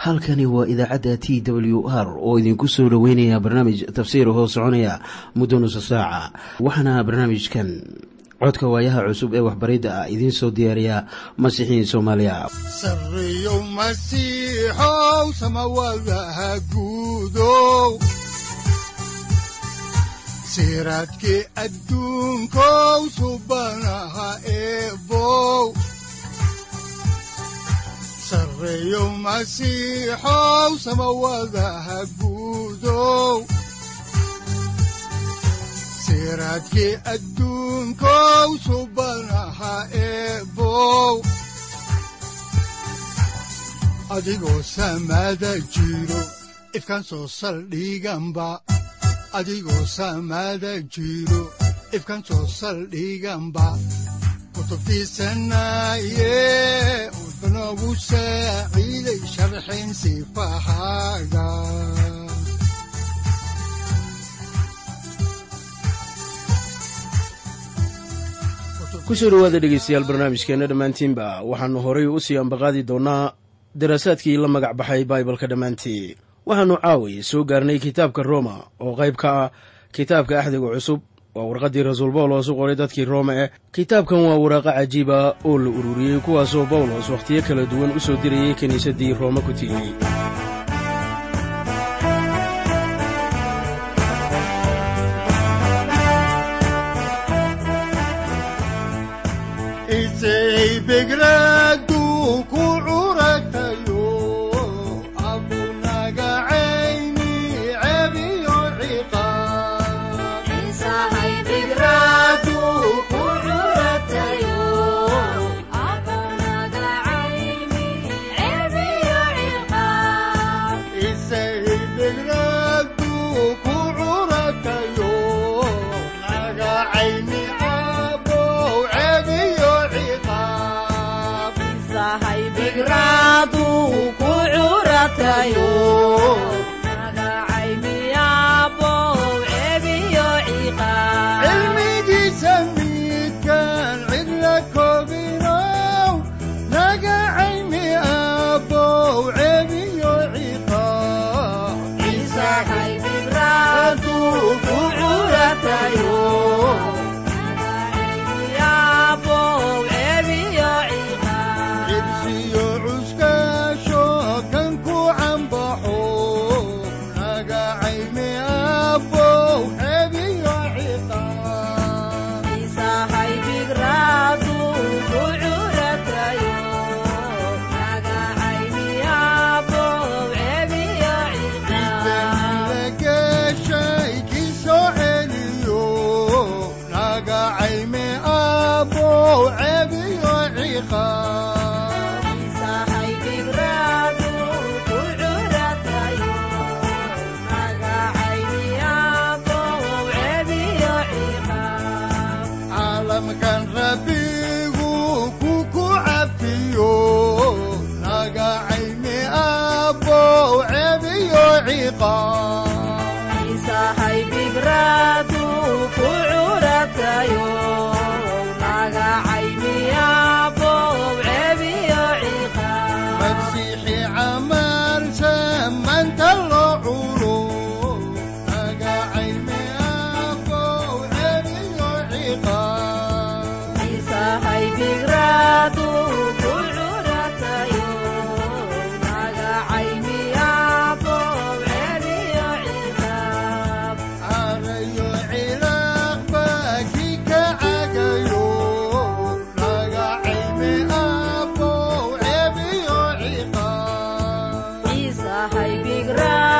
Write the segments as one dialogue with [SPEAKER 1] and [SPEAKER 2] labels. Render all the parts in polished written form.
[SPEAKER 1] halkani waa idaacadda t w r oo idinku soo dhoweynaya barnaamij tafsiir hoo soconaya muddo nusa saaca waxaana barnaamijkan codka waayaha cusub ee waxbaridda ah idiin soo diyaariya masiixiin soomaaliya
[SPEAKER 2] sareeyow masiixow samawadaha guudow siraadkii adduunkow subanaha eebow sareeyow masiixow samawadaha guudow siraadkii adduunkow subanaha eebow adigoo samada jiro ifkaan soo saldhiganba adigoo samada jiro ifkaan soo saldhiganba kutubtiisanaye udbanogu saaciiday sharxin sifahaaga
[SPEAKER 3] kusoo dhawaada dhegeystayaal barnaamijkeenna dhammaantiinba waxaannu horay u sii ambaqaadi doonnaa daraasaadkii la magac baxay baibalka dhammaantii waxaannu caaway soo gaarnay kitaabka rooma oo qayb ka ah kitaabka axdiga cusub waa warqaddii rasuul bawlos u qoray dadkii rooma eh kitaabkan waa waraaqo cajiiba oo la ururiyey kuwaasoo bawlos wakhtiyo kala duwan u soo dirayey kiniisaddii rooma ku tiilay
[SPEAKER 4] Big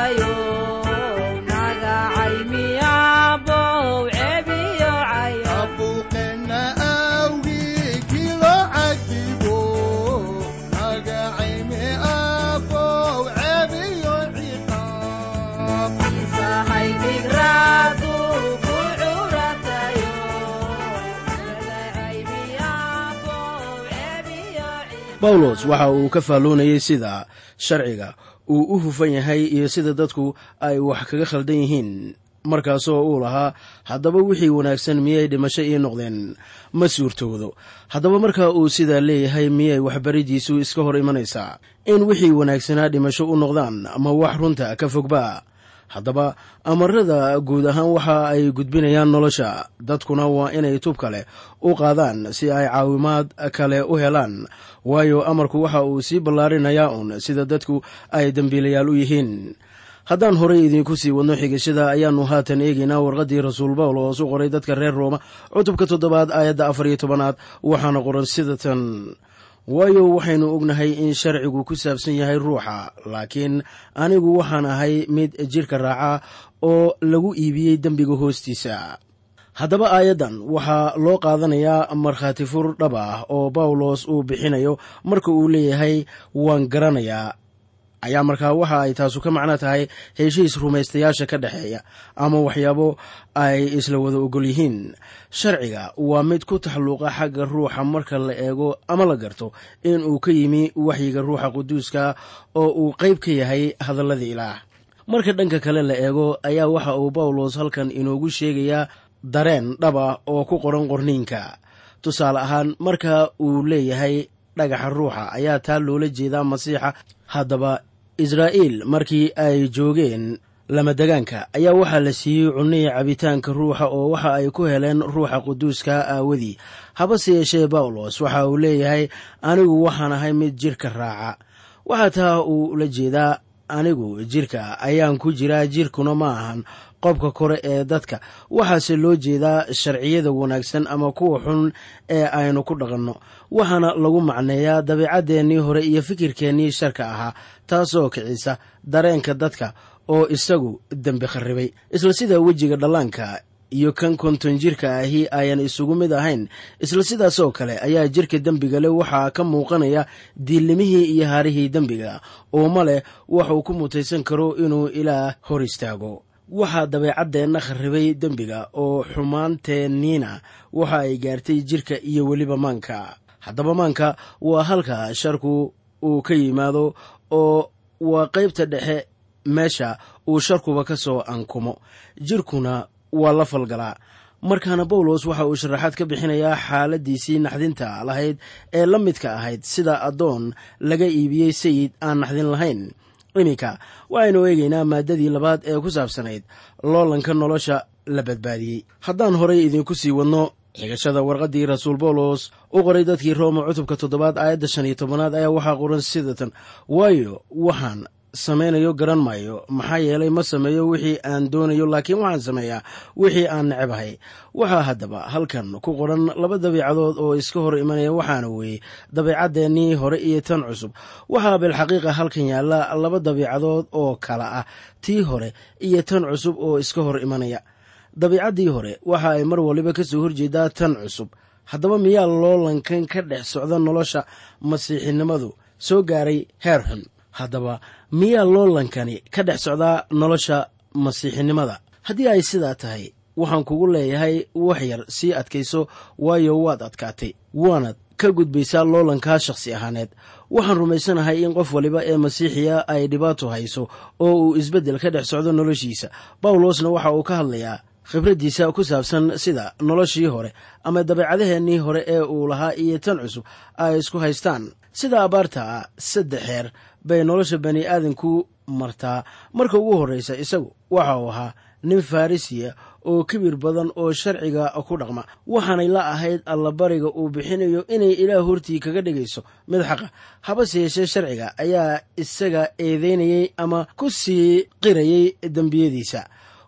[SPEAKER 3] bawlos waxa uu ka faalloonayay sida sharciga uu u hufan yahay iyo sida dadku ay wax kaga khaldan yihiin markaasoo uu lahaa haddaba wixii wanaagsan miyay dhimasho ii noqdeen ma suurtoodo. haddaba marka uu sidaa leeyahay miyay waxbariddiisu iska hor imanaysaa in wixii wanaagsanaa dhimasho u noqdaan ama wax runta ka fogba? haddaba amarada guud ahaan waxa ay gudbinayaan nolosha dadkuna waa inay tub kale u qaadaan si ay caawimaad kale u helaan, waayo amarku waxa uu sii ballaarinayaa uun sida dadku ay dembiilayaal u yihiin. haddaan horay idinku sii wadno xigashada ayaannu haatan eegaynaa warqaddii rasuul bawlos u qoray dadka reer rooma cutubka 7 aayadda 14 waxaana qoran sida tan: waayo waxaynu ognahay in sharcigu ku saabsan yahay ruuxa, laakiin anigu waxaan ahay mid jidhka raaca oo lagu iibiyey dembiga hoostiisa. haddaba aayaddan waxaa loo qaadanayaa markhaati fur dhab ah oo bawlos uu bixinayo marka uu leeyahay waan garanayaa, ayaa markaa waxa ay taasu ka macno tahay heshiis rumaystayaasha ka dhexeeya ama waxyaabo ay isla wada ogol yihiin. sharciga waa mid ku taxalluuqa xagga ruuxa marka la eego ama la garto in uu ka yimi waxyiga ruuxa quduuska oo uu qayb ka yahay hadallada ilaah. marka dhanka kale la eego ayaa waxa uu bawlos halkan inoogu sheegayaa dareen dhaba oo ku qoran qorniinka. tusaale ahaan marka uu leeyahay dhagaxa ruuxa ayaa taa loola jeedaa masiixa. haddaba israa'iil markii ay joogeen lamadegaanka ayaa waxaa la siiyey cunnihi cabitaanka ruuxa oo waxa ay ku heleen ruuxa quduuska aawadii. habase yeeshee bawlos waxa uu leeyahay anigu waxaan ahay mid jidhka raaca. waxaa taa uu la jeedaa anigu jidhka ayaan ku jiraa, jidhkuna ma ahan qobka kore ee dadka. waxaase loo jeedaa sharciyada wanaagsan ama kuwa xun ee aynu ku dhaqanno, waxaana lagu macneeyaa dabiicaddeenii hore iyo fikirkeennii sharka ahaa, taasoo kicisa dareenka dadka oo isagu dembi kharribay. isla sida wejiga dhallaanka iyo kan 50 jirka ahi ayan isugu mid ahayn, isla sidaasoo kale ayaa jidhka dembiga leh waxaa ka muuqanaya diillimihii iyo haarihii dembiga oo ma leh waxuu ku mutaysan karo inuu ilaah hor istaago. waxaa dabeecaddeenna kharribay dembiga oo xumaanteenniina waxa ay gaartay jidhka iyo weliba maanka. haddaba maanka waa halka sharku uu ka yimaado oo waa qaybta dhexe meesha uu sharkuba ka soo ankumo, jidhkuna waa la falgalaa. markaana bawlos waxa uu sharaxaad ka bixinayaa xaaladdiisii naxdinta lahayd ee la midka ahayd sida addoon laga iibiyey sayid aan naxdin lahayn. iminka waxaynu eegaynaa maaddadii labaad ee ku saabsanayd loolanka nolosha la badbaadiyey. haddaan horay idinku sii wadno xigashada warqaddii rasuul bawlos u qoray dadkii rooma cutubka 7 aayadda 15 ayaa waxaa qoran sida tan: waayo waxaan samaynayo garan maayo, maxaa yeelay ma sameeyo wixii aan doonayo, laakiin waxaan sameeyaa wixii aan necebahay. waxaa haddaba halkan ku qoran laba dabiicadood oo iska hor imanaya, waxaana weeye dabiicaddeenii hore iyo tan cusub. waxaa bilxaqiiqa halkan yaalla laba dabiicadood oo kala ah, tii hore iyo tan cusub oo iska hor imanaya. dabiicaddii hore waxa ay mar waliba ka soo horjeedaa tan cusub. haddaba miyaa loolankan ka dhex socda nolosha masiixinimadu soo gaaray heer xun? haddaba miyaa loolankani ka dhex socdaa nolosha masiixinimada? haddii ay sidaa tahay waxaan kugu leeyahay wax yar sii adkayso, waayo waad adkaatay, waanad ka gudbaysaa loolankaa shakhsi ahaaneed. waxaan rumaysanahay in qof waliba ee masiixiya ay dhibaato hayso oo uu isbeddel ka dhex socdo noloshiisa. bawlosna waxa uu ka hadlayaa khibraddiisa ku saabsan sida noloshii hore ama dabeecadaheennii hore ee uu lahaa iyo tan cusub ay isku haystaan. sida abaarta 3 heer bay nolosha bani aadanku martaa. marka ugu horraysa isagu waxa uu ahaa nin farrisiya oo kibir badan oo sharciga ku dhaqma, waxaanay la ahayd allabariga uu bixinayo inay ilaah hortii kaga dhigayso mid xaqa. habase yeeshee sharciga ayaa isaga eedeynayey ama ku sii qirayey dembiyadiisa.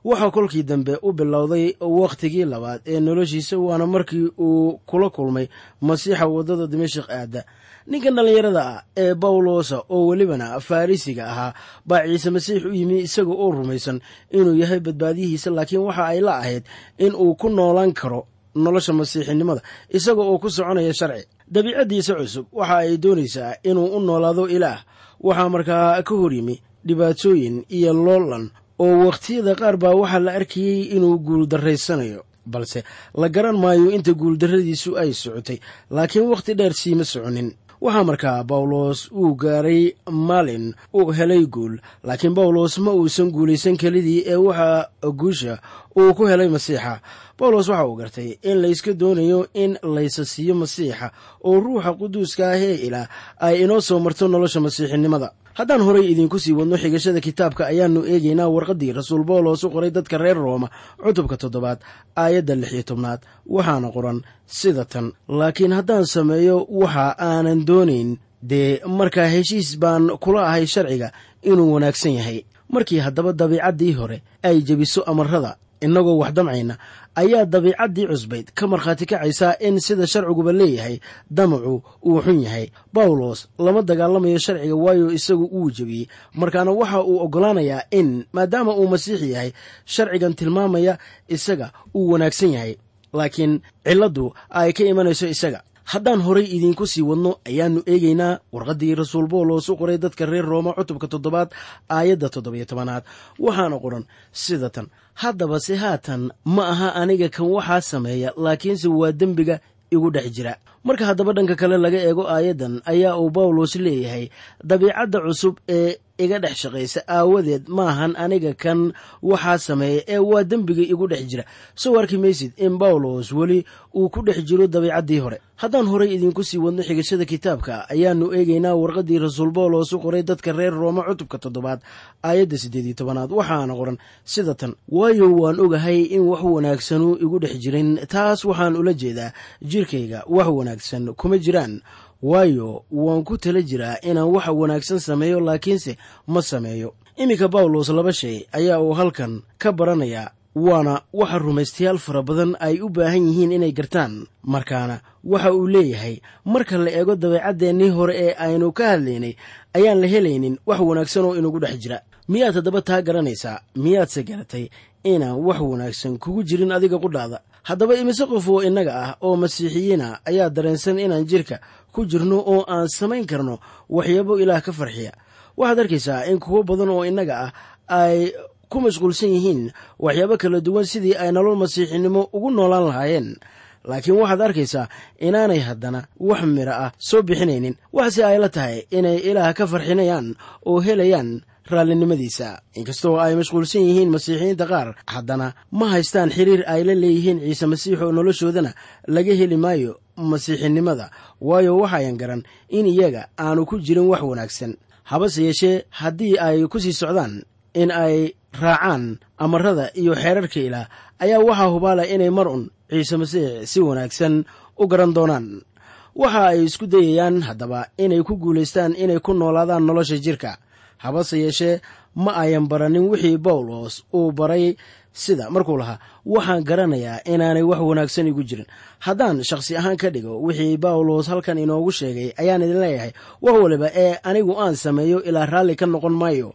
[SPEAKER 3] waxaa kolkii dambe u bilowday wakhtigii labaad ee noloshiisa, waana markii uu kula kulmay masiixa waddada dimashik aadda. ninkan dhallinyarada ah ee bawlosa oo welibana farrisiga ahaa baa ciise masiix u yimi isaga oo rumaysan inuu yahay badbaadiyihiisa, laakiin waxa ay la ahayd in uu ku noolaan karo nolosha masiixinimada isaga oo ku soconaya sharci. dabiicaddiisa cusub waxa ay doonaysaa inuu u noolaado ilaah. waxaa markaa ka hor yimi dhibaatooyin iyo loolan oo wakhtiyada qaar baa waxaa la arkayey inuu guuldarraysanayo, balse la garan maayo inta guuldarradiisu ay socotay, laakiin wakhti dheer siima soconin. waxaa markaa bawlos uu gaaray maalin uu helay guul, laakiin bawlos ma uusan guulaysan kelidii ee waxa guusha uu ku helay masiixa. bawlos waxa uu gartay in layska doonayo in laysa siiyo masiixa oo ruuxa quduuska ah ee ilaah ay inoo soo marto nolosha masiixinimada. haddaan horay idiinku sii wadno xigashada kitaabka ayaannu eegaynaa warqaddii rasuul bawlos u qoray dadka reer rooma cutubka 7 aayadda 16 waxaana qoran sida tan: laakiin haddaan sameeyo waxa aanan doonayn, dee markaa heshiis baan kula ahay sharciga inuu wanaagsan yahay. markii haddaba dabiicaddii hore ay jebiso amarrada innagoo wax damcayna, ayaa dabiicaddii cusbayd ka markhaati kacaysaa in sida sharciguba leeyahay damacu uu xun yahay. bawlos lama dagaalamayo sharciga, waayo isagu uu jebiyey. markaana waxa uu oggolaanayaa in maadaama uu masiix yahay, sharcigan tilmaamaya isaga uu wanaagsan yahay, laakiin cilladdu ay ka imanayso isaga. haddaan horay idiinku sii wadno ayaannu eegaynaa warqaddii rasuul bawlos u qoray dadka reer rooma cutubka 7 aayadda 17 waxaana qoran sida tan: haddaba se haatan ma aha aniga kan waxaa sameeya, laakiinse waa dembiga igu dhex jira. marka haddaba dhanka kale laga eego aayaddan ayaa uu bawlos leeyahay dabiicadda cusub ee iga dhex shaqaysa aawadeed maahan aniga kan waxaa sameeya ee waa dembiga igu dhex jira. soo arki maysid in bawlos weli uu ku dhex jiro dabiicaddii hore. haddaan horay idiinku sii wadno xigashada kitaabka ayaannu eegaynaa warqaddii rasuul bawlos u qoray dadka reer rooma cutubka 7 aayadda 18 waxaana qoran sida tan: waayo waan ogahay in wax wanaagsanu igu dhex jirin, taas waxaan ula jeedaa jirkayga wax wanaagsan kuma jiraan, waayo waan ku tala jiraa inaan wax wanaagsan sameeyo, laakiinse ma sameeyo. iminka bawlos 2 shay ayaa uu halkan ka baranayaa, waana waxa rumaystayaal fara badan ay u baahan yihiin inay gartaan. markaana waxa uu leeyahay marka la eego dabeecaddeenii hore ee aynu ka hadlaynay ayaan la helaynin wax wanaagsan oo inagu dhex jira. miyaad haddaba taa garanaysaa? miyaadse garatay inaan wax wanaagsan kugu jirin adiga qudhaada? haddaba imise qof oo innaga ah oo masiixiyiina ayaa dareensan inaan jirka ku jirno oo aan samayn karno waxyaabo ilaah ka farxiya. waxaad arkaysaa in kuwo badan oo innaga ah ay ku mashquulsan yihiin waxyaabo kala duwan sidii ay nolol masiixinimo ugu noolaan lahaayeen, laakiin waxaad arkaysaa inaanay haddana wax miro ah soo bixinaynin. waxse ay la tahay inay ilaah ka farxinayaan oo helayaan raallinimadiisa. inkastoo ay mashquulsan yihiin masiixiyiinta qaar, haddana ma haystaan xiriir ay la leeyihiin ciise masiix oo noloshoodana laga heli maayo masiixinimada, waayo waxayan garan in iyaga aanu ku jirin wax wanaagsan. habase yeeshee haddii ay ku sii socdaan in ay raacaan amarada iyo xeerarka ilaah, ayaa waxaa hubaala inay mar un ciise masiix si wanaagsan u garan doonaan. waxa ay isku dayayaan haddaba inay ku guulaystaan inay ku noolaadaan nolosha jirka. habase yeeshee ma ayan baranin wixii bawlos uu baray, sida markuu lahaa waxaan garanayaa inaanay wax wanaagsan igu jirin. haddaan shakhsi ahaan ka dhigo wixii bawlos halkan inoogu sheegay, ayaan idin leeyahay wax waliba ee anigu aan sameeyo ilaa raalli ka noqon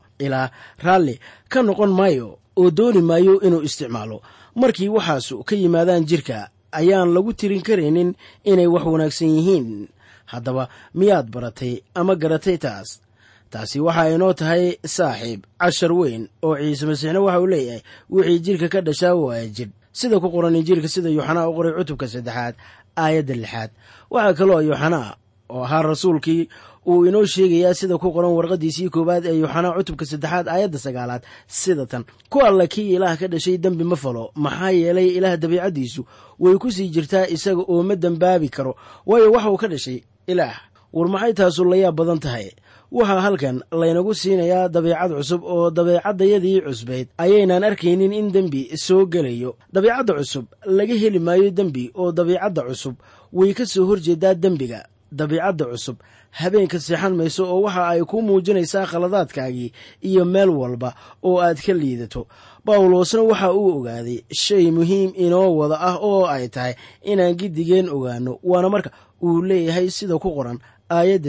[SPEAKER 3] maayo oo dooni maayo inuu isticmaalo. markii waxaasu ka yimaadaan jirka ayaan lagu tirin karaynin inay wax wanaagsan yihiin. haddaba miyaad baratay ama garatay taas? taasi waxa inoo tahay saaxiib cashar weyn oo ciise masiixna waxa uu leeyahay wixii jirka ka dhashaa waa jir, sida ku qoran injiilka sida yuuxanaa u qoray cutubka 3 aayadda 6. waxaa kaloo yuuxanaa oo ahaa rasuulkii uu inoo sheegayaa sida ku qoran warqaddiisii 1 ee yuuxanaa cutubka 3 aayadda 9 sida tan: ku alla kii ilaah ka dhashay dembi ma falo, maxaa yeelay ilaah dabiicaddiisu way ku sii jirtaa isaga oo ma dembaabi karo, waayo waxa uu ka dhashay ilaah. war maxay taasu la yaab badan tahay? waxaa halkan laynagu siinayaa dabiicad cusub oo dabeecaddayadii cusbayd ayaynaan arkaynin in dembi soo gelayo. dabiicadda cusub laga heli maayo dembi oo dabiicadda cusub way ka soo horjeedaa dembiga. dabiicadda cusub habeenka seexan mayso oo waxa ay ku muujinaysaa khaladaadkaagii iyo meel walba oo aad ka liidato. bawlosna waxa uu ogaaday shay muhiim inoo wada ah oo ay tahay inaan giddigeen ogaano, waana marka uu leeyahay sida ku qoran aayadda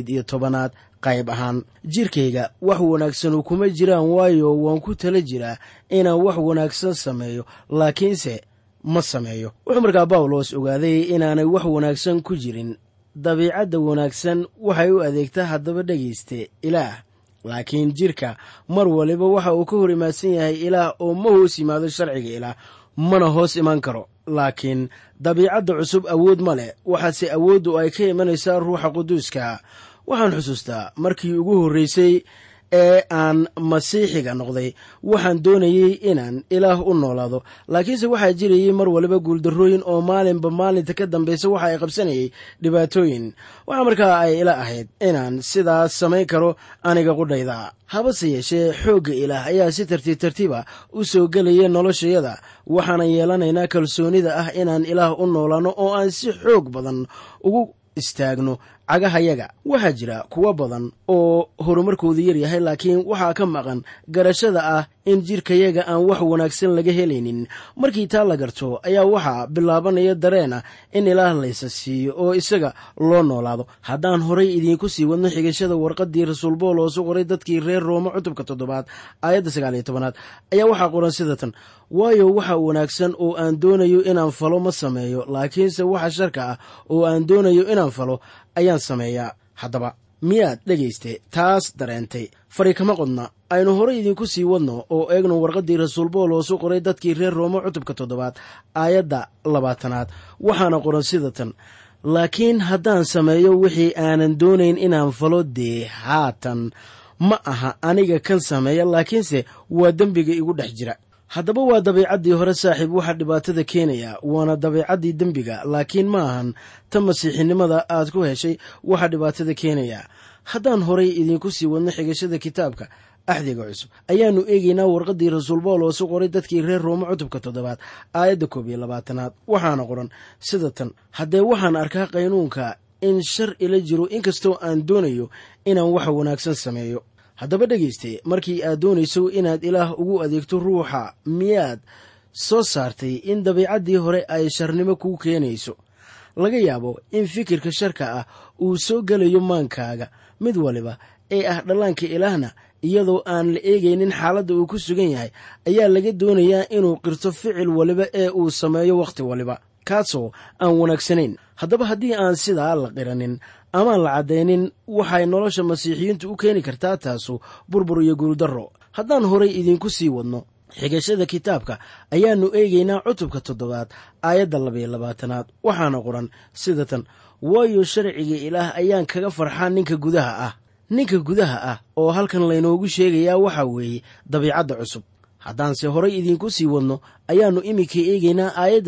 [SPEAKER 3] 18 qayb ahaan, jirkayga wax wanaagsan kuma jiraan, waayo waan ku tala jiraa inaan wax wanaagsan sameeyo, laakiinse ma sameeyo. wuxuu markaa bawlos ogaaday inaanay wax wanaagsan ku jirin. dabiicadda wanaagsan waxay u adeegtaa haddaba dhegayste ilaah, laakiin jirka mar waliba waxa uu ka hor imaadsan yahay ilaah oo ma hoos yimaado sharciga ilaah, mana hoos iman karo. laakiin dabiicadda cusub awood ma leh, waxaase awooddu ay ka imanaysaa ruuxa quduuska. waxaan xusuustaa markii ugu horraysay ee aan masiixiga noqday, waxaan doonayey inaan ilaah u noolaado, laakiinse waxaa jirayey mar waliba guuldarrooyin oo maalinba maalinta ka dambaysa waxa ay qabsanayay dhibaatooyin. waxaa markaa ay ila ahayd inaan sidaas samayn karo aniga qudhayda. habase yeeshee xoogga ilaah ayaa si tartiib tartiiba u soo gelaya noloshayada. waxaanan yeelanaynaa kalsoonida ah inaan ilaah u noolaano oo aan si xoog badan ugu istaagno cagahayaga. waxaa jira kuwo badan oo horumarkoodu yar yahay, laakiin waxaa ka maqan garashada ah in jirkayaga aan wax wanaagsan laga helaynin. markii taa la garto ayaa waxaa bilaabanaya dareena in ilaah laysa siiyo oo isaga loo noolaado. haddaan horay idiinku sii wadno xigashada warqaddii rasuul bawlos u qoray dadkii reer rooma cutubka 7 aayadda 19 ayaa waxaa qoran sida tan: waayo waxa wanaagsan oo aan doonayo inaan falo ma sameeyo, laakiinse waxa sharka ah oo aan doonayo inaan falo ayaan sameeyaa. haddaba miyaad dhegayste taas dareentay? fari kama qodna. aynu horay idinku sii wadno oo eegno warqaddii rasuul bawlos u qoray dadkii reer rooma cutubka 7 aayadda 20 waxaana qoran sida tan: laakiin haddaan sameeyo wixii aanan doonayn inaan falo, dee haatan ma aha aniga kan sameeya, laakiinse waa dembiga igu dhex jira. haddaba waa dabiicaddii hore saaxiib waxa dhibaatada keenaya, waana dabiicaddii dembiga, laakiin ma ahan ta masiixinimada aad ku heshay waxa dhibaatada keenaya. haddaan horay idinku sii wadno xigashada kitaabka axdiga cusub ayaannu eegaynaa warqaddii rasuul bawlos u qoray dadkii reer rooma cutubka 7 aayadda 21 waxaana qoran sida tan: haddee waxaan arkaa qaynuunka in shar ila jiro, inkastoo aan doonayo inaan wax wanaagsan sameeyo. haddaba dhegayste, markii aad doonayso inaad ilaah ugu adeegto ruuxa, miyaad soo saartay in dabiicaddii hore ay sharnimo kuu keenayso? laga yaabo in fikirka sharka ah uu soo gelayo maankaaga mid waliba ee ah dhallaanka ilaahna, iyadoo aan la eegaynin xaaladda uu ku sugan yahay, ayaa laga doonayaa inuu qirto ficil waliba ee uu sameeyo wakhti waliba, kaasoo aan wanaagsanayn. haddaba haddii aan sidaa la qiranin amaan la caddaynin, waxay nolosha masiixiyiintu u keeni kartaa taasu burbur iyo guuldarro. haddaan horay idinku sii wadno xigashada kitaabka ayaannu eegaynaa cutubka 7 aayadda 22 waxaana qoran sida tan: waayo sharciga ilaah ayaan kaga farxaa ninka gudaha ah. ninka gudaha ah oo halkan laynoogu sheegayaa waxaa weeye dabiicadda cusub. haddaanse horay idinku sii wadno ayaannu iminka eegaynaa aayadda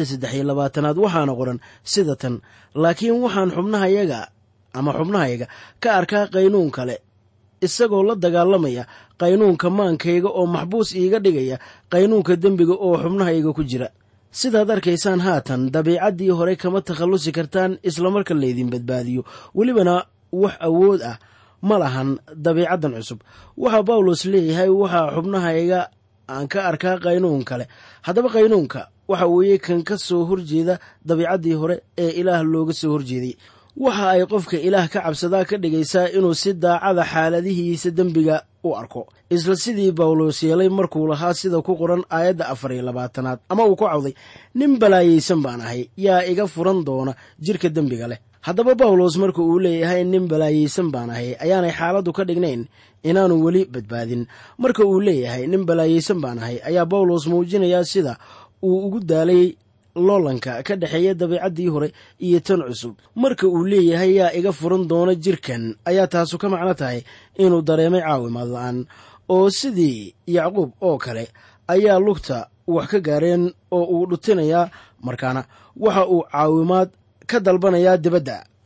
[SPEAKER 3] 23 waxaana qoran sida tan: laakiin waxaan xubnahayaga ka arkaa qaynuun kale, isagoo la dagaalamaya qaynuunka maankayga oo maxbuus iiga dhigaya qaynuunka dembiga oo xubnahayga ku jira. sidaad arkaysaan haatan dabiicaddii hore kama takhallusi kartaan islamarka laydin badbaadiyo, welibana wax awood ah ma lahan dabiicaddan cusub. waxaa bawlos leeyahay waxaa xubnahayga aan ka arkaa qaynuun kale. haddaba qaynuunka waxa weeye kan ka soo horjeeda dabiicaddii hore ee ilaah looga soo horjeeday. waxa ay qofka ilaah ka cabsadaa ka dhigaysaa inuu si daacada xaaladihiisa dembiga u arko, isla sidii bawlos yeelay markuu lahaa sida ku qoran aayadda 24 ama uu ku cawday: nin balaayaysan baan ahay, yaa iga furan doona jirka dembiga leh. haddaba bawlos marka uu leeyahay nin balaayaysan baan ahay, ayaanay xaaladdu ka dhignayn inaanu weli badbaadin. marka uu leeyahay nin balaayaysan baan ahay, ayaa bawlos muujinayaa sida uu ugu daalay loolanka ka dhexeeya dabiicaddii hore iyo tan cusub. marka uu leeyahay yaa iga furan doona jirkan, ayaa taasu ka macno tahay inuu dareemay caawimaad la'aan, oo sidii yacquub oo kale ayaa lugta wax ka gaareen oo uu dhutinayaa, markaana waxa uu caawimaad ka dalbanayaa dibadda.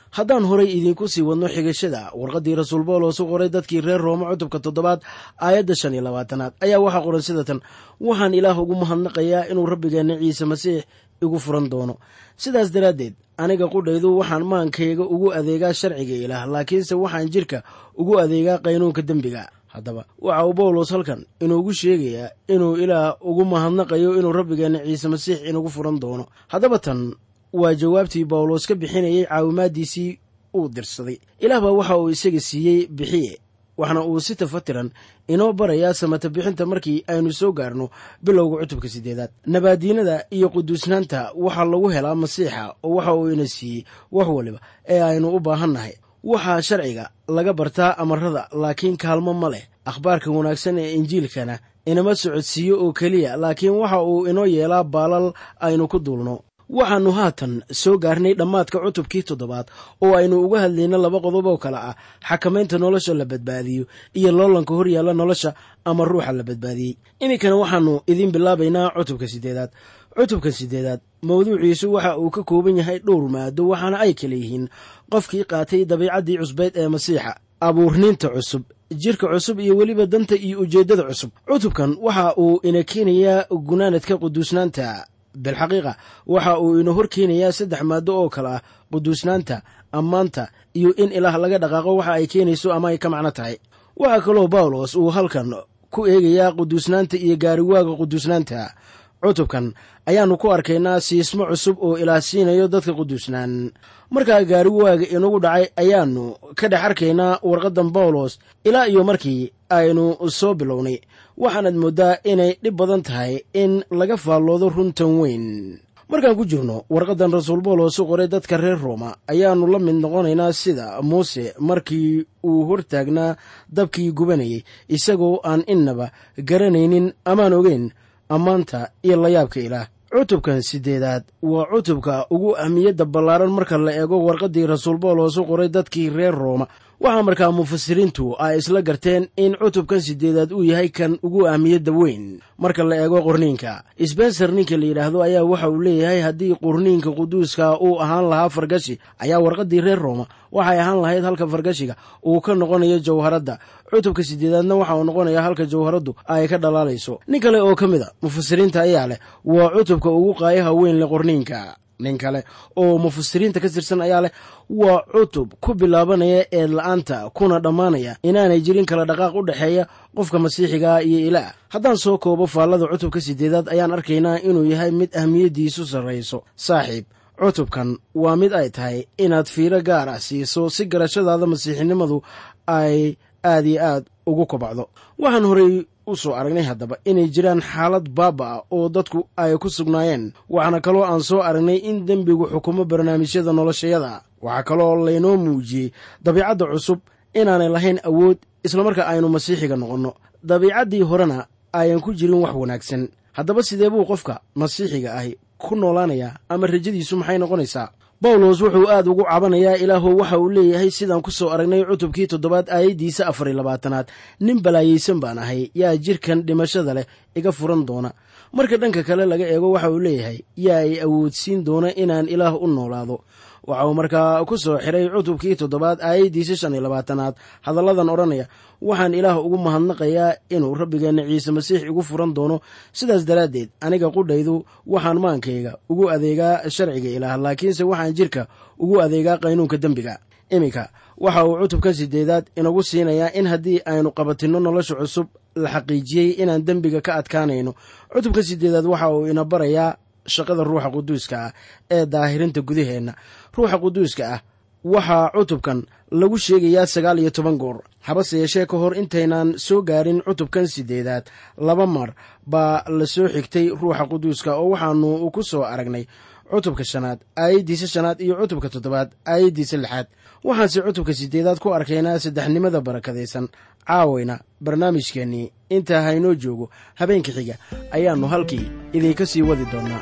[SPEAKER 3] haddaan horay idiinku sii wadno xigashada warqaddii rasuul bawlos u qoray dadkii reer rooma cutubka 7 aayadda 25 ayaa waxaa qoran sida tan: waxaan ilaah ugu mahadnaqayaa inuu rabbigeenna ciise masiix igu furan doono. sidaas daraaddeed aniga qudhaydu waxaan maankayga ugu adeegaa sharciga ilaah, laakiinse waxaan jidhka ugu adeegaa qaynuunka dembiga. haddaba waxa uu bawlos halkan inuugu sheegayaa inuu ilaah ugu mahadnaqayo inuu rabbigeenna ciise masiix inagu furan doono. haddaba tan waa jawaabtii bawlos ka bixinayay caawimaaddiisii uu dirsaday. ilaah baa waxa uu isaga siiyey bixiye, waxna uu si tafatiran inoo barayaa samata bixinta markii aynu soo gaarno bilowga cutubka 8. nabaadiinada iyo quduusnaanta waxaa lagu helaa masiixa, oo waxa uu ina siiyey wax waliba ee aynu u baahannahay. waxaa sharciga laga bartaa amarada, laakiin kaalmo ma leh. akhbaarka wanaagsan ee injiilkana inama socodsiiyo oo keliya, laakiin waxa uu inoo yeelaa baalal aynu ku duulno. waxaannu haatan soo gaarnay dhammaadka cutubkii 7 oo aynu uga hadlayno 2 qodob oo kale ah: xakamaynta nolosha la badbaadiyo iyo loolanka hor yaalla nolosha ama ruuxa la badbaadiyey. iminkana waxaannu idiin bilaabaynaa cutubka 8. cutubka 8 mawduuciisu waxa uu ka kooban yahay dhowr maado, waxaana ay kala yihiin qofkii qaatay dabiicaddii cusbeed ee masiixa, abuurniinta cusub, jirka cusub iyo weliba danta iyo ujeeddada cusub. cutubkan waxa uu ina keenayaa gunaanadka quduusnaanta. bilxaqiiqa waxa uu ina hor keenayaa 3 maado oo kale ah: quduusnaanta, ammaanta iyo in ilaah laga dhaqaaqo waxa ay keenayso ama ay ka macno tahay. waxaa kaloo bawlos uu halkan ku eegayaa quduusnaanta iyo gaariwaaga quduusnaanta. cutubkan ayaannu ku arkaynaa siismo cusub oo ilaah siinayo dadka quduusnaan. markaa gaariwaaga inagu dhacay ayaannu ka dhex arkaynaa warqaddan bawlos ilaa iyo markii aynu soo bilownay. waxaanaad mooddaa inay dhib badan tahay in laga faalloodo runtan weyn. markaan ku jirno warqaddan rasuul bawlos u qoray dadka reer rooma ayaannu la mid noqonaynaa sida muuse markii uu hortaagnaa dabkii gubanayay, isagoo aan innaba garanaynin amaan ogeyn ammaanta iyo layaabka ilaah. cutubkan 8 waa cutubka ugu ahmiyadda ballaaran marka la eego warqaddii rasuul bawlos u qoray dadkii reer rooma. waxaa markaa mufasiriintu ay isla garteen in cutubkan 8 uu yahay kan ugu ahmiyadda weyn marka la eego qorniinka. sbenser ninka la yidhaahdo ayaa waxa uu leeyahay haddii qorniinka quduuska uu ahaan lahaa fargashi, ayaa warqaddii reer rooma waxay ahaan lahayd halka fargashiga uu ka noqonayo jawharadda. cutubka 8na waxa uu noqonayaa halka jawharaddu ay ka dhalaalayso. nin kale oo ka mid a mufasiriinta ayaa leh waa cutubka ugu qaayaha weyn leh qorniinka. nin kale oo mufasiriinta ka tirsan ayaa leh waa cutub ku bilaabanaya eed la'aanta kuna dhammaanaya inaanay jirin kala dhaqaaq u dhexeeya qofka masiixiga iyo ilaah. haddaan soo koobo faallada cutubka 8 ayaan arkaynaa inuu yahay mid ahmiyaddiisu sarrayso. saaxiib, cutubkan waa mid ay tahay inaad fiiro gaar ah siiso si garashadaada masiixinimadu ay aad iyo aad ugu kobacdo. waxaan horay u soo aragnay haddaba inay jiraan xaalad baaba oo dadku ay ku sugnaayeen. waxaana kaloo aan soo aragnay in dembigu xukumo barnaamijyada noloshayada. waxaa kaloo laynoo muujiyey dabiicadda cusub inaanay lahayn awood islamarka aynu masiixiga noqonno. dabiicaddii horena ayan ku jirin wax wanaagsan. haddaba sidee buu qofka masiixiga ahi ku noolaanayaa ama rajadiisu maxay noqonaysaa? bawlos wuxuu aad ugu cabanayaa ilaahow. waxa uu leeyahay sidaan ku soo aragnay cutubkii 7 aayaddiisa 24: nin balaayaysan baan ahay, yaa jirkan dhimashada leh iga furan doona. marka dhanka kale laga eego waxa uu leeyahay yaa i awoodsiin doona inaan ilaah u noolaado. waxa uu markaa ku soo xiray cutubkii 7 aayaddiisa 25 hadalladan odhanaya: waxaan ilaah ugu mahadnaqayaa inuu rabbigeenna ciise masiix igu furan doono. sidaas daraaddeed aniga qudhaydu waxaan maankayga ugu adeegaa sharciga ilaah, laakiinse waxaan jidhka ugu adeegaa qaynuunka dembiga. iminka waxa uu cutubka 8 inagu siinayaa in haddii aynu qabatinno nolosha cusub la xaqiijiyey inaan dembiga ka adkaanayno. cutubka 8 waxa uu ina barayaa shaqada ruuxa quduuska ah ee daahirinta gudaheenna. ruuxa quduuska ah waxaa cutubkan lagu sheegayaa 19 goor. habase yeeshee ka hor intaynaan soo gaarin cutubkan 8 2 mar baa la soo xigtay ruuxa quduuska oo waxaannu ku soo aragnay cutubka 5 aayaddiisa 5 iyo cutubka 7 aayaddiisa 6. waxaanse cutubka 8 ku arkaynaa saddexnimada barakadaysan. caawayna barnaamijkeennii intaa haynoo joogo. habeenka xiga ayaannu halkii idinka sii wadi doonnaa.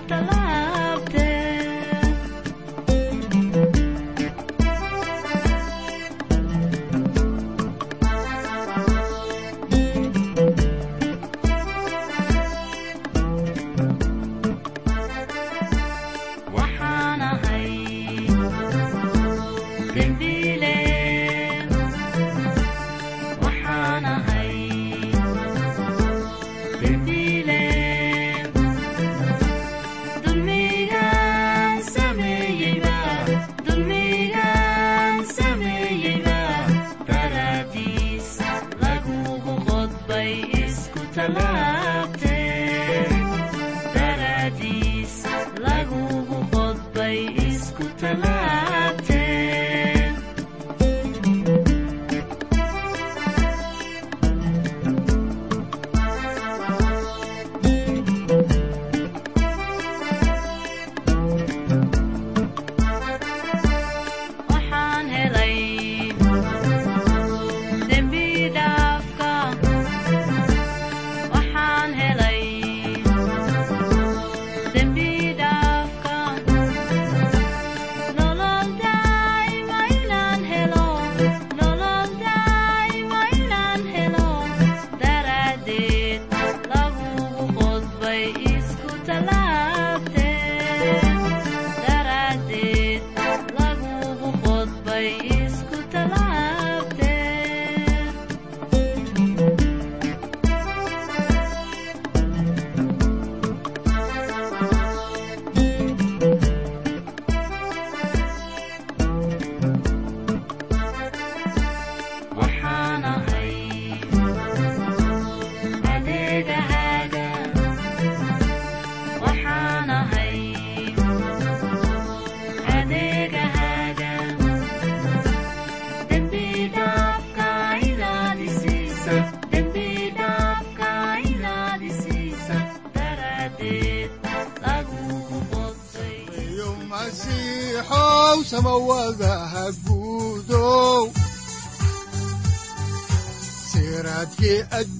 [SPEAKER 2] siraadkii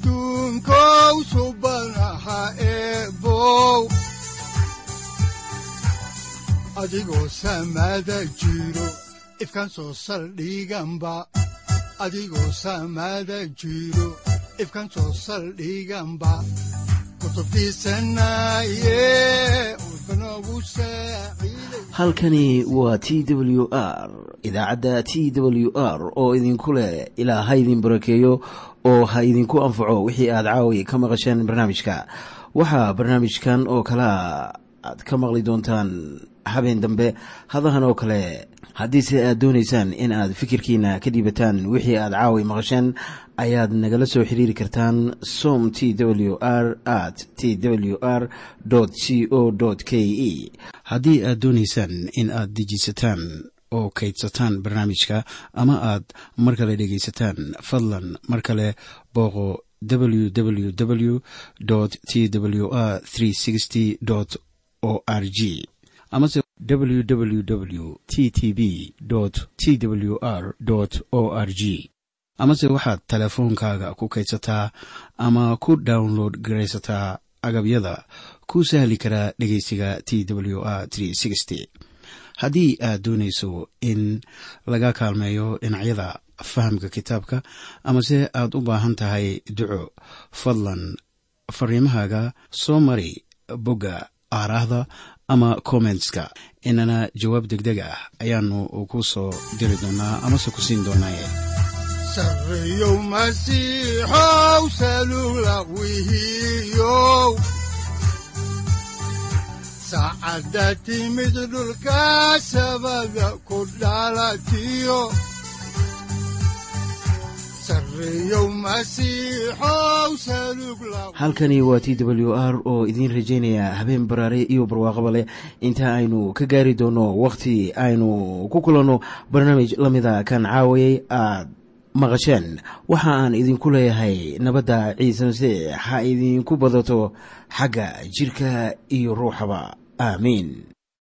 [SPEAKER 2] adduunkow subanaha eebow adigoo samada jiro ifkaan soo saldhiganba adigoo samada jiro ifkaan soo saldhiganba
[SPEAKER 1] halkani waa t w r idaacadda t w r oo idinku leh ilaa ha idin barakeeyo oo ha idinku anfaco wixii aad caawi ka maqasheen barnaamijka. waxaa barnaamijkan oo kalea aad ka maqli doontaan habeen dambe hadahan oo kale haddiise aad doonaysaan in aad fikirkiina ka dhiibataan wixii aad caawi maqasheen ayaad nagala soo xiriiri kartaan som t w r at t w r c o k e haddii aad doonaysaan in aad dejisataan oo kaydsataan barnaamijka ama aad mar kale dhegaysataan fadlan mar kale booqo www t w r o r g amase www t t b t w r o r g amase waxaad teleefoonkaaga ku kaydsataa ama ku download garaysataa agabyada ku sahli karaa dhegeysiga t w r haddii aad doonayso in laga kaalmeeyo dhinacyada fahamka kitaabka amase aad u baahan tahay duco fadlan fariimahaaga soo mari bogga aaraahda ama commentska inana jawaab degdeg ah ayaanu ku soo diri doonaa amase ku siin doonaaye
[SPEAKER 2] sareeyow masiixow salugla wihiyow saacadda timid dhulka sabada ku dhalatiyo
[SPEAKER 1] halkani waa t w r oo idiin rajaynaya habeen baraare iyo barwaaqaba leh inta aynu ka gaari doono wakhti aynu ku kulanno barnaamij la mida kan caawayay aad maqasheen. waxa aan idinku leeyahay nabadda ciise masiix ha idinku badato xagga jidhka iyo ruuxaba aamiin.